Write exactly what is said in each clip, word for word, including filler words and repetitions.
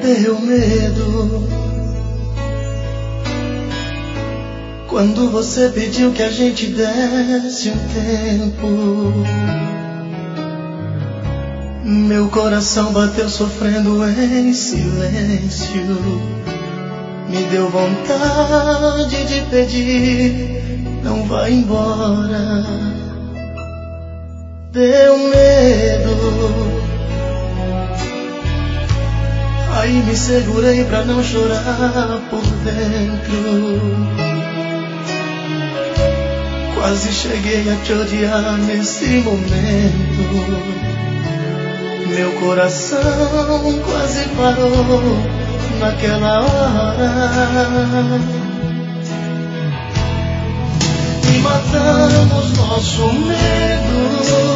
deu medo quando você pediu que a gente desse um tempo. Meu coração bateu sofrendo em silêncio. Me deu vontade de pedir, não vai embora. Deu medo. Aí me segurei pra não chorar por dentro. Quase cheguei a te odiar nesse momento. Meu coração quase parou naquela hora. E matamos nosso medo,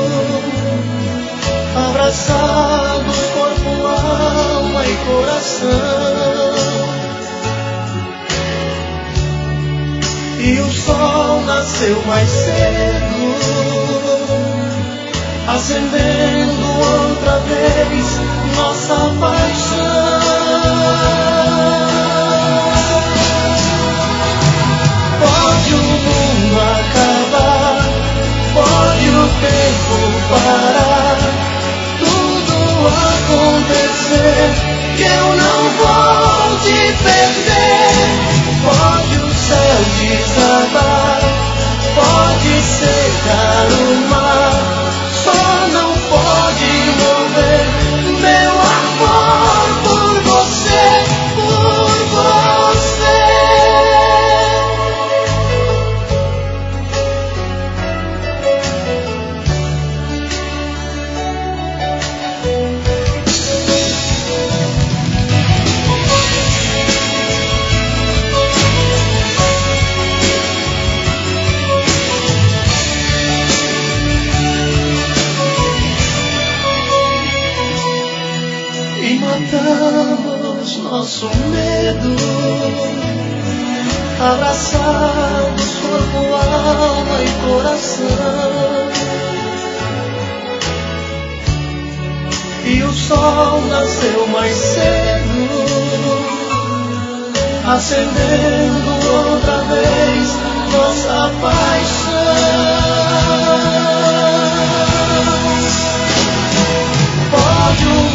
abraçados corpo, alma e coração. E o sol nasceu mais cedo, acendendo outra vez nossa paixão. Pode o mundo acabar, pode o tempo parar, tudo acontecer, que eu não vou te perder. Pode o céu desabar, pode secar o mar, só não pode morrer meu amor por você, por você. E matamos nosso medo, abraçados corpo, alma e coração. E o sol nasceu mais cedo, acendendo outra vez nossa paixão. Pode o